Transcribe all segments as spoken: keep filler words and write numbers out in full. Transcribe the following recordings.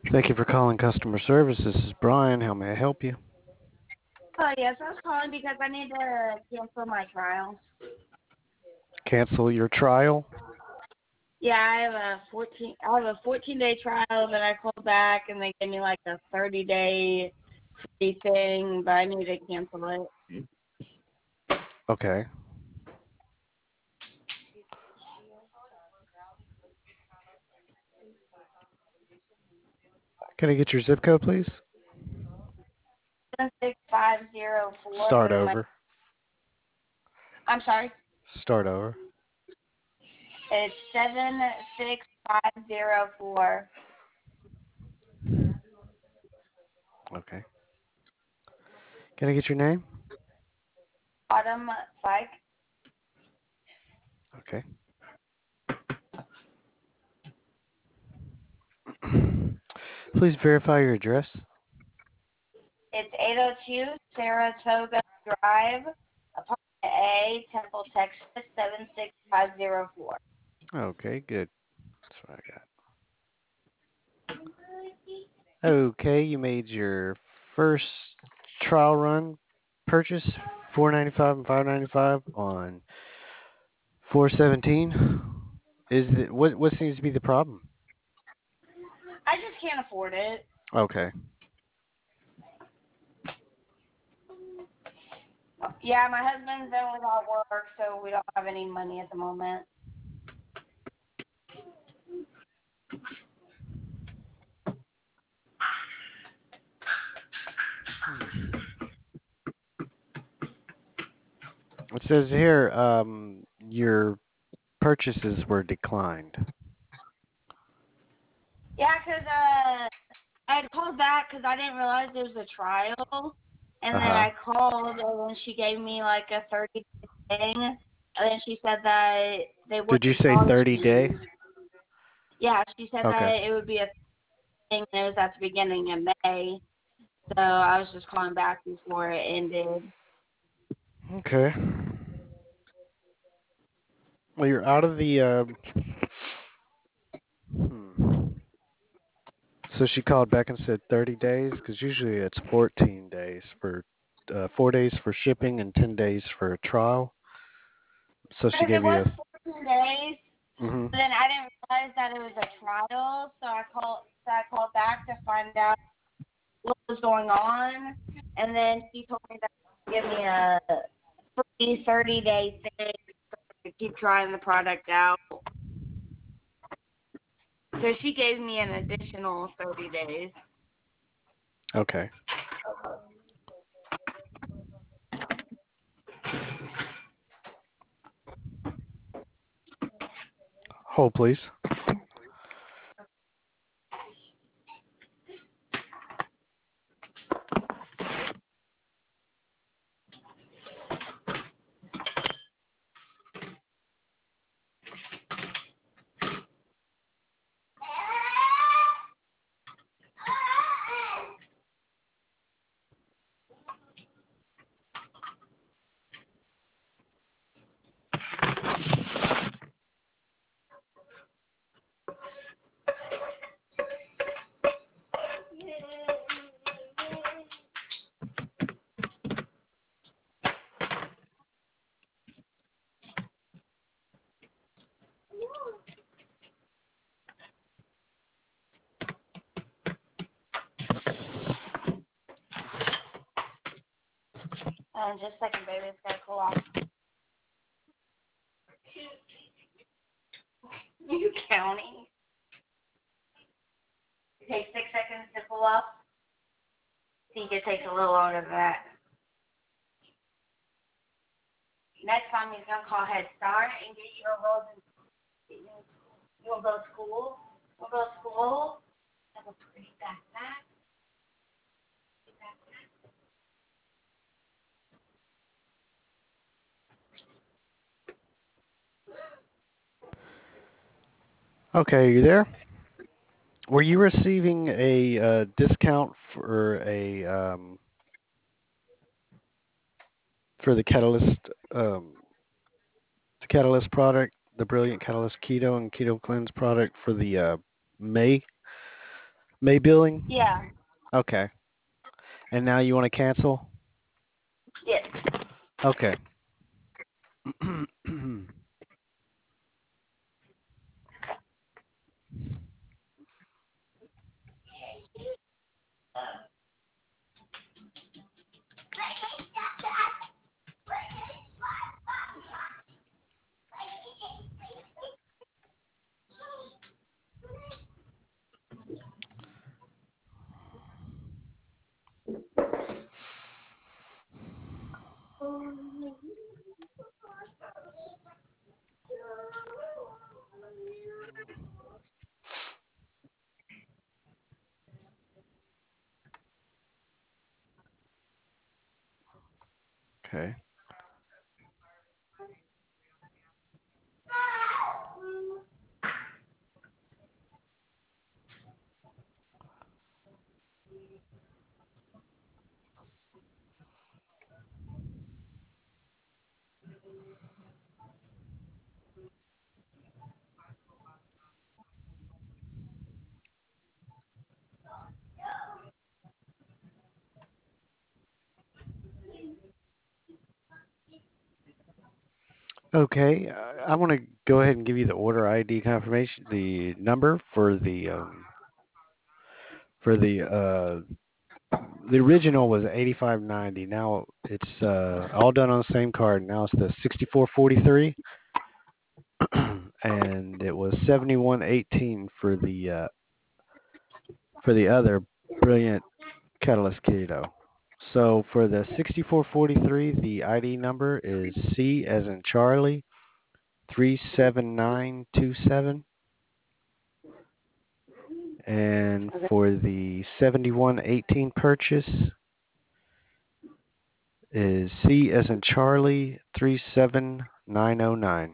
Thank you for calling customer service. This is Brian. How may I help you? Oh, yes, I was calling because I need to cancel my trial. Cancel your trial? Yeah, I have a fourteen. I have a fourteen day trial, then I called back and they gave me like a thirty day free thing, but I need to cancel it. Okay. Can I get your zip code, please? Seven six five zero four. Start And my, over. I'm sorry. Start over. It's seven six five zero four. Okay. Can I get your name? Autumn Fike. Okay. Please verify your address. It's eight oh two Saratoga Drive, Apartment A, Temple, Texas seven six five zero four. Okay, good. That's what I got. Okay, you made your first trial run purchase, four ninety five and five ninety five on four seventeen. Is it what? What seems to be the problem? I just can't afford it. Okay. Yeah, my husband's been without work, so we don't have any money at the moment. It says here, um, your purchases were declined. Yeah, 'cause uh, I had called back 'cause I didn't realize there was a trial, and Uh then huh. I called, and then she gave me like a thirty day thing, and then she said that they Did you wouldn't say charge thirty day? me. Yeah, she said Okay. that it would be a thing, and it was at the beginning of May, so I was just calling back before it ended. Okay. Well, you're out of the. Um, hmm. So she called back and said thirty days, because usually it's fourteen days for, uh, four days for shipping and ten days for a trial. So she Because it gave you was a. fourteen days. Hmm. But then I didn't realize that it was a trial, so I called so I called back to find out what was going on, and then she told me that she would give me a free thirty day thing to keep trying the product out. So she gave me an additional thirty days. Okay. Hold, please. Um, just a second, baby. It's gotta cool off. You counting? It takes six seconds to cool off. I think it takes a little longer than that. Next time he's gonna call Head Start and get you enrolled in. You wanna go to school? You wanna go to school? Have a pretty backpack. Okay, are you there? Were you receiving a uh, discount for a um, for the Catalyst um, the Catalyst product, the Brilliant Catalyst Keto and Keto Cleanse product for the uh, May May billing? Yeah. Okay. And now you want to cancel? Yes. Okay. Okay. Okay. uh, I want to go ahead and give you the order I D confirmation, the number for the um, for the uh, the original was eighty-five ninety. Now it's uh, all done on the same card. Now it's the sixty-four forty-three, and it was seventy-one eighteen for the uh, for the other brilliant Catalyst Keto. So for the sixty-four forty-three, the I D number is C as in Charlie three seven nine two seven, and Okay. for the seventy-one eighteen purchase is C as in Charlie three seven nine zero nine.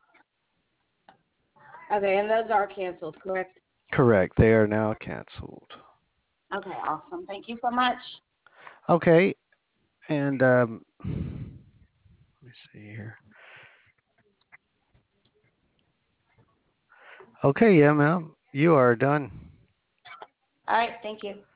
Okay, and those are canceled, correct? Correct. They are now canceled. Okay, awesome. Thank you so much. Okay, and um, let me see here. Okay, yeah, ma'am, you are done. All right, thank you.